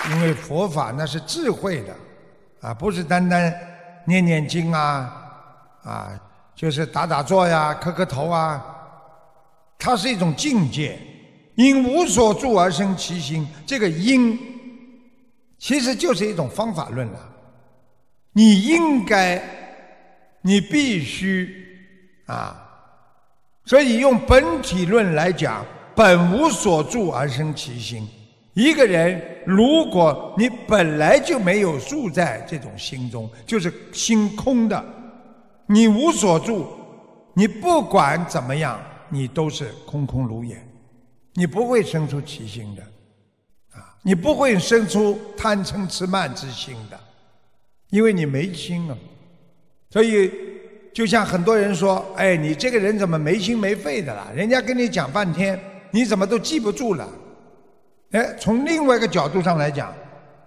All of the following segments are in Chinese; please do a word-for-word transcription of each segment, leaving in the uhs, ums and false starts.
因为佛法那是智慧的，啊，不是单单念念经啊，啊，就是打打坐呀、磕磕头啊，它是一种境界。因无所住而生其心，这个因其实就是一种方法论了。你应该，你必须啊，所以用本体论来讲，本无所住而生其心。一个人如果你本来就没有住在这种心中，就是心空的，你无所住，你不管怎么样，你都是空空如也，你不会生出其心的啊，你不会生出贪嗔痴慢之心的，因为你没心啊。所以就像很多人说，哎，你这个人怎么没心没肺的啦？人家跟你讲半天，你怎么都记不住了？哎，从另外一个角度上来讲，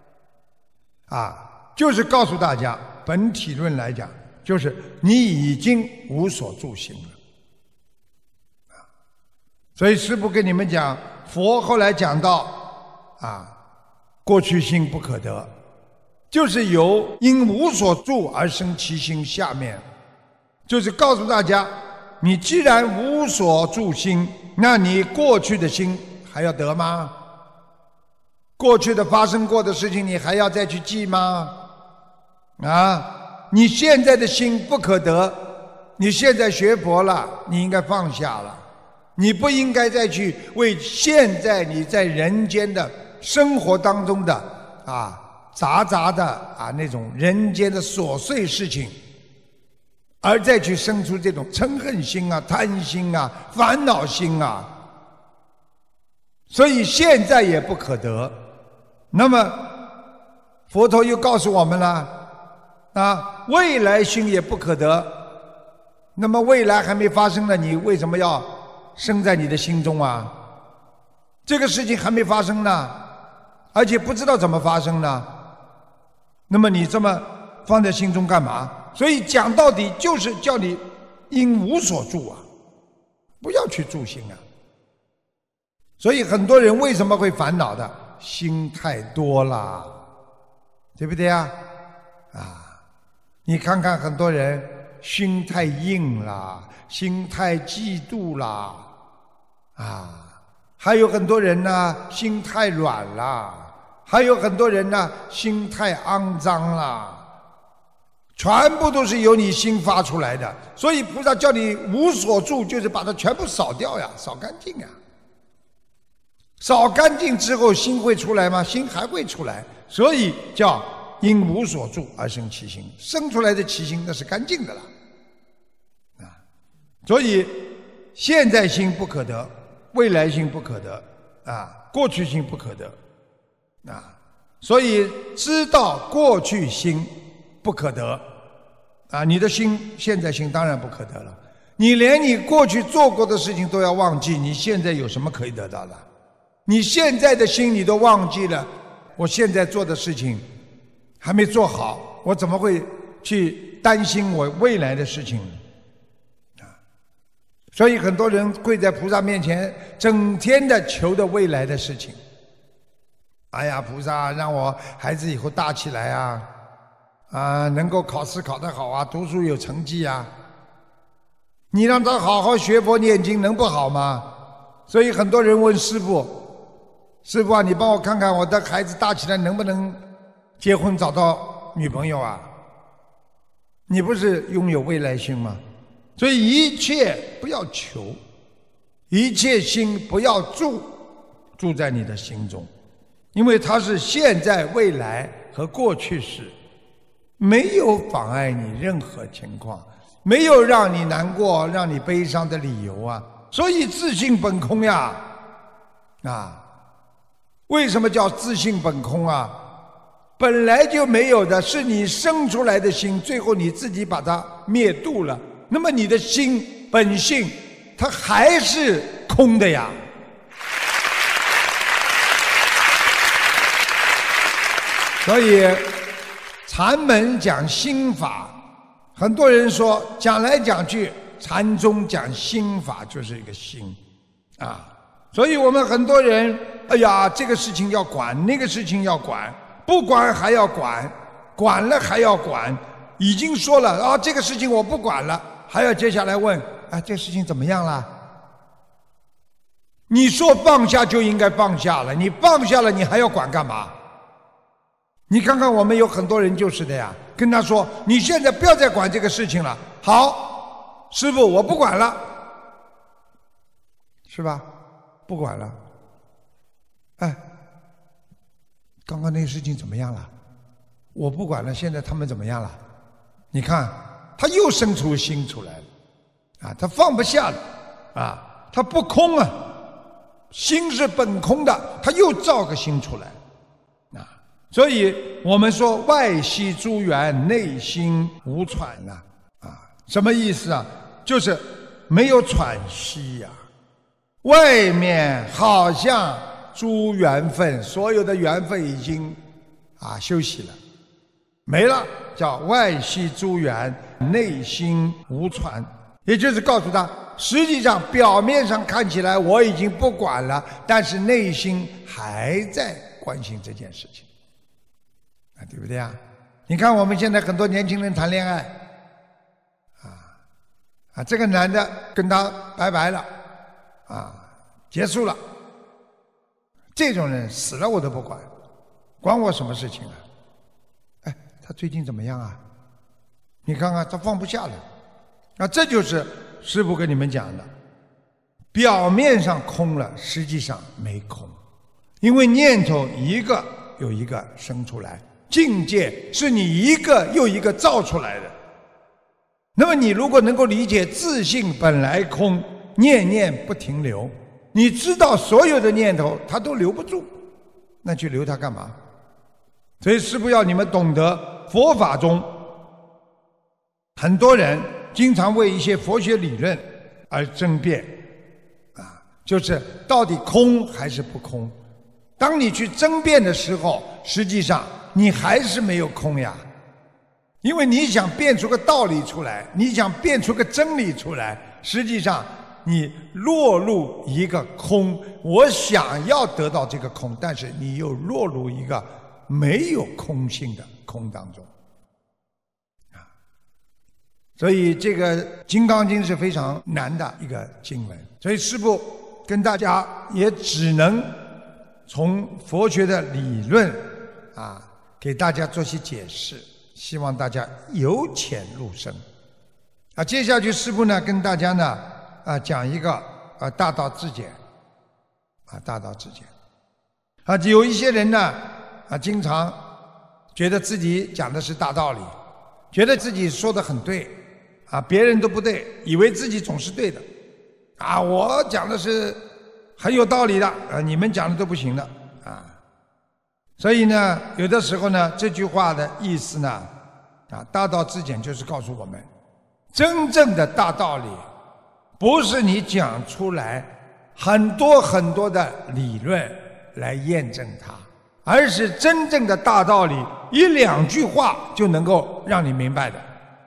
啊，就是告诉大家，本体论来讲，就是你已经无所住心了。啊，所以师父跟你们讲，佛后来讲到，啊，过去心不可得，就是由因无所住而生其心。下面就是告诉大家，你既然无所住心，那你过去的心还要得吗？过去的发生过的事情，你还要再去记吗？啊，你现在的心不可得，你现在学佛了，你应该放下了，你不应该再去为现在你在人间的生活当中的啊杂杂的啊那种人间的琐碎事情，而再去生出这种嗔恨心啊、贪心啊、烦恼心啊。所以现在也不可得。那么佛陀又告诉我们了啊，未来心也不可得。那么未来还没发生呢，你为什么要生在你的心中啊？这个事情还没发生呢，而且不知道怎么发生呢，那么你这么放在心中干嘛？所以讲到底就是叫你因无所住啊，不要去住心啊。所以很多人为什么会烦恼的？心太多了，对不对啊？啊，你看看很多人心太硬了，心太嫉妒了，啊，还有很多人呢心太软了，还有很多人呢心太肮脏了，全部都是由你心发出来的。所以菩萨叫你无所住，就是把它全部扫掉呀，扫干净呀。扫干净之后，心会出来吗？心还会出来，所以叫因无所住而生其心，生出来的其心那是干净的了，啊，所以现在心不可得，未来心不可得，啊，过去心不可得，啊，所以知道过去心不可得，啊，你的心现在心当然不可得了，你连你过去做过的事情都要忘记，你现在有什么可以得到的？你现在的心你都忘记了，我现在做的事情还没做好，我怎么会去担心我未来的事情呢？啊，所以很多人跪在菩萨面前，整天的求的未来的事情。哎呀，菩萨让我孩子以后大起来啊，啊，能够考试考得好啊，读书有成绩啊。你让他好好学佛念经，能不好吗？所以很多人问师父。师父啊，你帮我看看我的孩子大起来能不能结婚找到女朋友啊？你不是拥有未来心吗？所以一切不要求，一切心不要住，住在你的心中，因为它是现在、未来和过去式，没有妨碍你任何情况，没有让你难过、让你悲伤的理由啊。所以自性本空呀，啊。为什么叫自性本空啊？本来就没有的，是你生出来的心，最后你自己把它灭度了。那么你的心本性，它还是空的呀。所以禅门讲心法，很多人说讲来讲去，禅宗讲心法就是一个心啊。 所以我们很多人，哎呀，这个事情要管，那个事情要管，不管还要管，管了还要管，已经说了啊，这个事情我不管了，还要接下来问啊，这个事情怎么样了？你说放下就应该放下了，你放下了，你还要管干嘛？你看看我们有很多人就是的呀，跟他说你现在不要再管这个事情了，好，师父我不管了，是吧？不管了。哎，刚刚那个事情怎么样了？我不管了，现在他们怎么样了？你看他又生出心出来了啊，他放不下了啊，他不空啊，心是本空的，他又造个心出来啊。所以我们说外息诸缘，内心无喘呐啊，什么意思啊？就是没有喘息呀、啊。外面好像诸缘分，所有的缘分已经啊休息了，没了，叫外息诸缘，内心无喘。也就是告诉他，实际上表面上看起来我已经不管了，但是内心还在关心这件事情，啊，对不对啊？你看我们现在很多年轻人谈恋爱，啊啊，这个男的跟他拜拜了。啊，结束了。这种人死了我都不管，管我什么事情啊？哎，他最近怎么样啊？你看看他放不下了。啊，这就是师父跟你们讲的，表面上空了，实际上没空，因为念头一个又一个生出来，境界是你一个又一个造出来的。那么你如果能够理解自性本来空，念念不停留，你知道所有的念头它都留不住，那去留它干嘛？所以师父要你们懂得，佛法中很多人经常为一些佛学理论而争辩啊，就是到底空还是不空。当你去争辩的时候，实际上你还是没有空呀，因为你想辩出个道理出来，你想辩出个真理出来，实际上你落入一个空，我想要得到这个空，但是你又落入一个没有空性的空当中啊。所以这个《金刚经》是非常难的一个经文，所以师父跟大家也只能从佛学的理论啊给大家做些解释，希望大家由浅入深啊。接下去师父呢跟大家呢啊，讲一个啊大道至简，啊大道至简，啊有一些人呢啊经常觉得自己讲的是大道理，觉得自己说的很对，啊别人都不对，以为自己总是对的，啊我讲的是很有道理的，啊你们讲的都不行的啊。所以呢，有的时候呢，这句话的意思呢，啊大道至简就是告诉我们，真正的大道理不是你讲出来很多很多的理论来验证它，而是真正的大道理一两句话就能够让你明白的。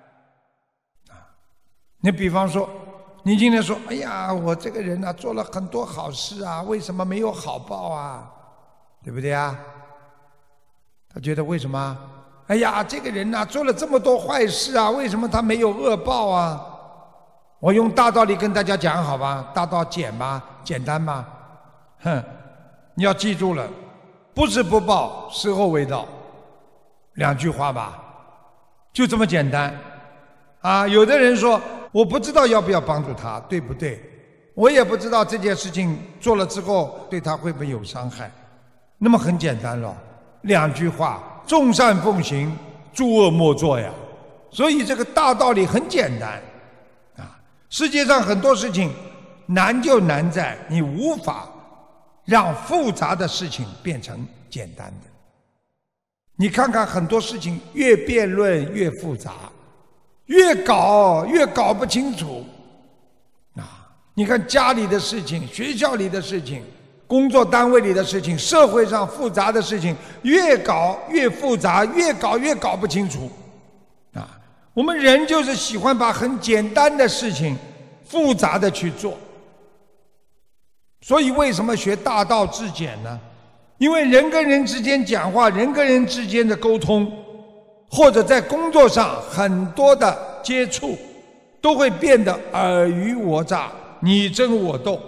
你比方说，你今天说，哎呀，我这个人啊做了很多好事啊，为什么没有好报啊？对不对啊？他觉得为什么？哎呀，这个人啊做了这么多坏事啊，为什么他没有恶报啊？我用大道理跟大家讲好吧，大道简吧，简单吧。哼，你要记住了，不是不报，时候未到，两句话吧，就这么简单。啊，有的人说我不知道要不要帮助他，对不对？我也不知道这件事情做了之后对他会不会有伤害。那么很简单了，两句话，众善奉行，诸恶莫作呀。所以这个大道理很简单。世界上很多事情难就难在你无法让复杂的事情变成简单的。你看看很多事情越辩论越复杂，越搞越搞不清楚啊！你看家里的事情、学校里的事情、工作单位里的事情、社会上复杂的事情，越搞越复杂，越搞越搞不清楚啊！我们人就是喜欢把很简单的事情复杂的去做， 所以为什么学大道至简呢？因为人跟人之间讲话，人跟人之间的沟通，或者在工作上很多的接触，都会变得尔虞我诈、你争我斗，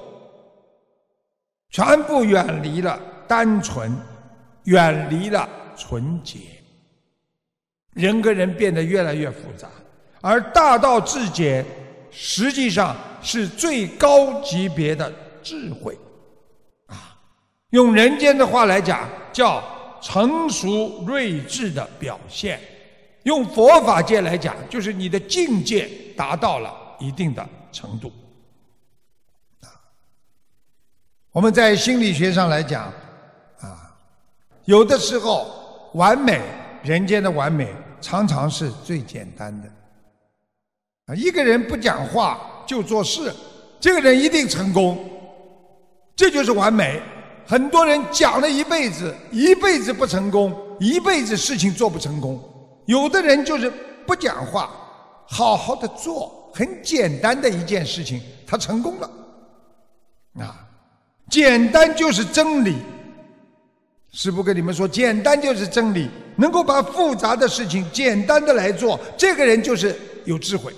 全部远离了单纯，远离了纯洁，人跟人变得越来越复杂。而大道至简实际上是最高级别的智慧啊，用人间的话来讲，叫成熟睿智的表现；用佛法界来讲，就是你的境界达到了一定的程度。啊，我们在心理学上来讲，啊，有的时候完美，人间的完美常常是最简单的。啊，一个人不讲话就做事，这个人一定成功，这就是完美。很多人讲了一辈子，一辈子不成功，一辈子事情做不成功。有的人就是不讲话，好好的做，很简单的一件事情，他成功了。啊，简单就是真理。师父跟你们说，简单就是真理，能够把复杂的事情简单的来做，这个人就是有智慧。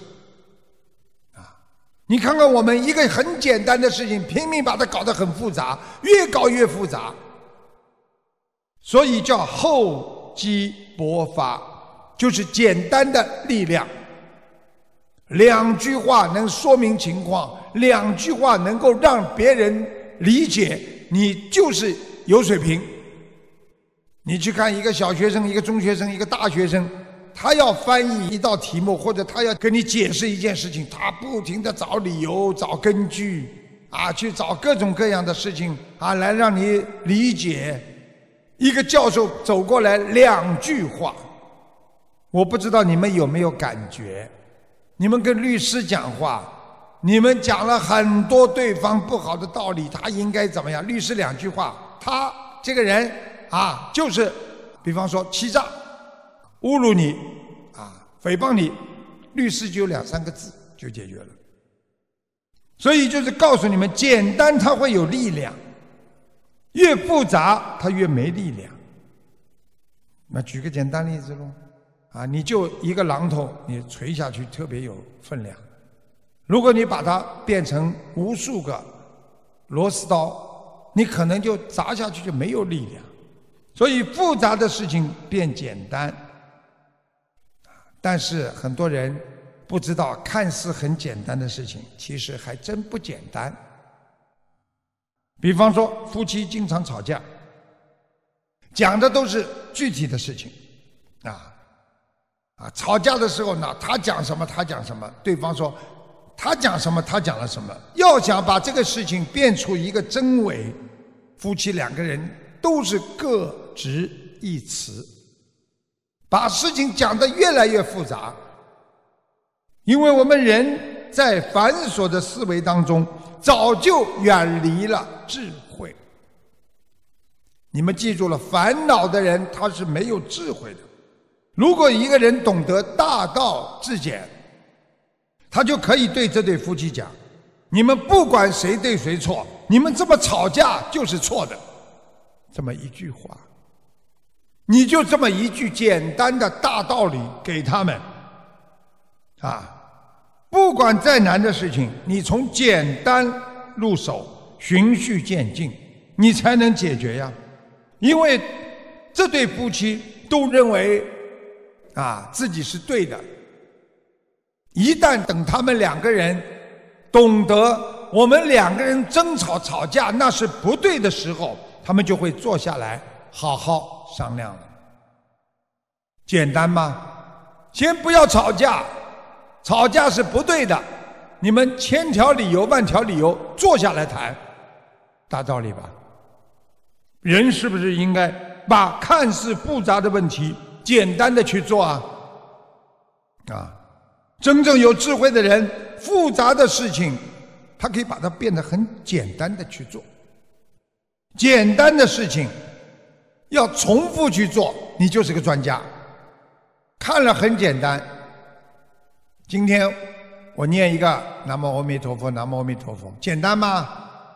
你看看我们一个很简单的事情，拼命把它搞得很复杂，越搞越复杂，所以叫厚积薄发，就是简单的力量。两句话能说明情况，两句话能够让别人理解，你就是有水平。你去看一个小学生，一个中学生，一个大学生，他要翻译一道题目，或者他要跟你解释一件事情，他不停地找理由、找根据啊，去找各种各样的事情啊，来让你理解。一个教授走过来，两句话，我不知道你们有没有感觉？你们跟律师讲话，你们讲了很多对方不好的道理，他应该怎么样？律师两句话，他这个人啊，就是比方说欺诈、侮辱你啊，诽谤你，律师就两三个字就解决了。所以就是告诉你们，简单它会有力量，越复杂它越没力量。那举个简单例子喽，啊，你就一个榔头，你锤下去特别有分量。如果你把它变成无数个螺丝刀，你可能就砸下去就没有力量。所以复杂的事情变简单。但是很多人不知道，看似很简单的事情，其实还真不简单。比方说，夫妻经常吵架，讲的都是具体的事情，啊啊，吵架的时候呢，他讲什么，他讲什么，对方说他讲什么，他讲了什么。要想把这个事情变出一个真伪，夫妻两个人都是各执一词。把事情讲得越来越复杂，因为我们人在繁琐的思维当中，早就远离了智慧。你们记住了，烦恼的人他是没有智慧的。如果一个人懂得大道至简，他就可以对这对夫妻讲：你们不管谁对谁错，你们这么吵架就是错的。这么一句话，你就这么一句简单的大道理给他们啊，不管再难的事情，你从简单入手，循序渐进，你才能解决呀。因为这对夫妻都认为啊自己是对的，一旦等他们两个人懂得我们两个人争吵吵架那是不对的时候，他们就会坐下来好好商量了。简单吗？先不要吵架，吵架是不对的，你们千条理由万条理由坐下来谈，大道理吧。人是不是应该把看似复杂的问题简单的去做啊？啊，真正有智慧的人，复杂的事情他可以把它变得很简单的去做。简单的事情要重复去做，你就是个专家。看了很简单，今天我念一个南无阿弥陀佛，南无阿弥陀佛，简单吗？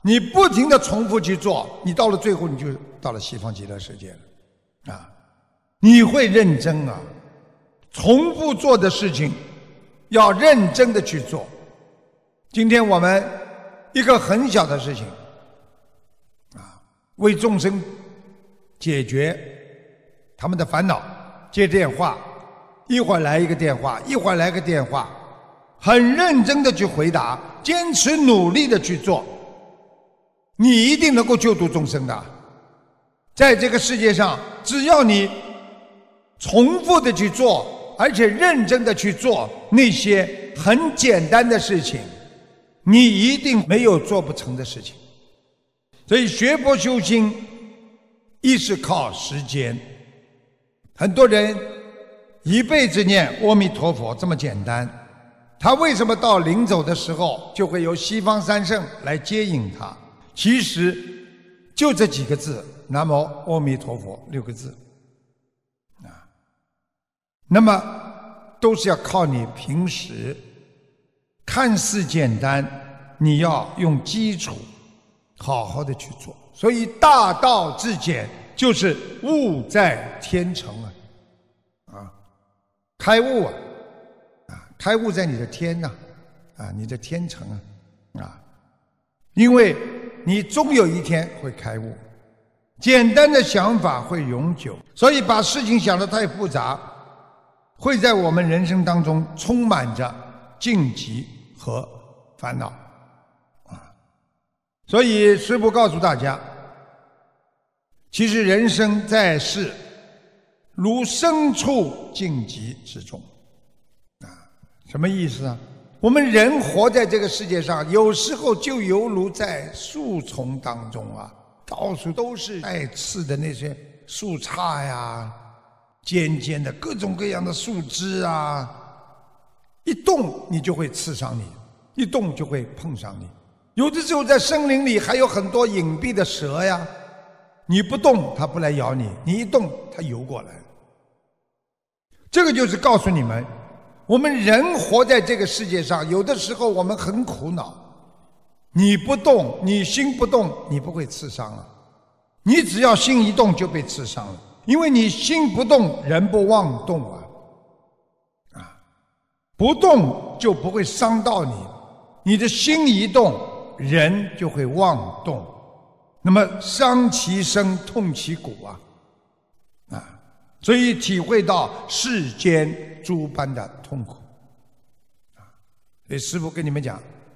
你不停地重复去做，你到了最后你就到了西方极乐世界了啊！你会认真啊，重复做的事情要认真的去做。今天我们一个很小的事情啊，为众生解决他们的烦恼，接电话，一会儿来一个电话，一会儿来个电话，很认真的去回答，坚持努力的去做，你一定能够救度众生的。在这个世界上，只要你重复的去做，而且认真的去做那些很简单的事情，你一定没有做不成的事情。所以学佛修心一是靠时间，很多人一辈子念阿弥陀佛这么简单，他为什么到临走的时候就会由西方三圣来接引他？其实就这几个字，南无阿弥陀佛六个字啊，那么都是要靠你平时看似简单，你要用基础好好的去做。所以大道至简就是悟在天成啊，啊，开悟啊，啊，开悟在你的天呐，啊，啊，你的天成啊，啊，因为你终有一天会开悟。简单的想法会永久，所以把事情想得太复杂，会在我们人生当中充满着荆棘和烦恼啊。所以师父告诉大家，其实人生在世如身处荆棘之中啊，什么意思啊？我们人活在这个世界上，有时候就犹如在树丛当中啊，到处都是带刺的那些树杈呀，尖尖的各种各样的树枝啊，一动你就会刺伤你，一动就会碰上你。有的时候在森林里还有很多隐蔽的蛇呀，你不动它不来咬你，你一动它游过来。这个就是告诉你们，我们人活在这个世界上，有的时候我们很苦恼，你不动，你心不动，你不会刺伤了。你只要心一动就被刺伤了，因为你心不动，人不妄动啊，啊，不动就不会伤到你，你的心一动，人就会妄动，那么伤其身，痛其骨啊，啊，所以体会到世间诸般的痛苦啊。所以师父跟你们讲，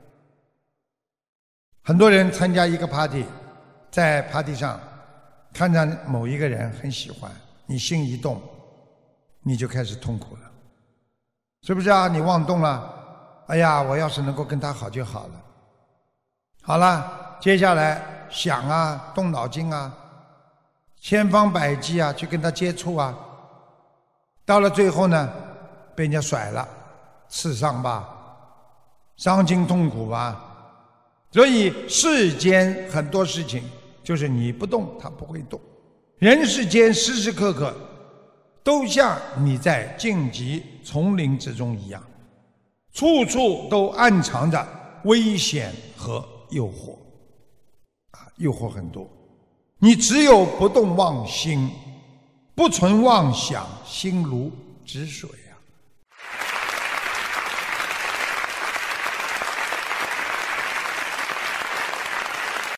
很多人参加一个 party， 在 party 上看到某一个人很喜欢，你心一动，你就开始痛苦了，是不是啊？你妄动了，哎呀，我要是能够跟他好就好了。好了，接下来想啊，动脑筋啊，千方百计啊，去跟他接触啊，到了最后呢，被人家甩了，刺伤吧，伤筋痛苦吧。所以世间很多事情就是你不动它不会动，人世间时时刻刻都像你在荆棘丛林之中一样，处处都暗藏着危险和诱惑啊，诱惑很多。你只有不动妄心，不存妄想，心如止水。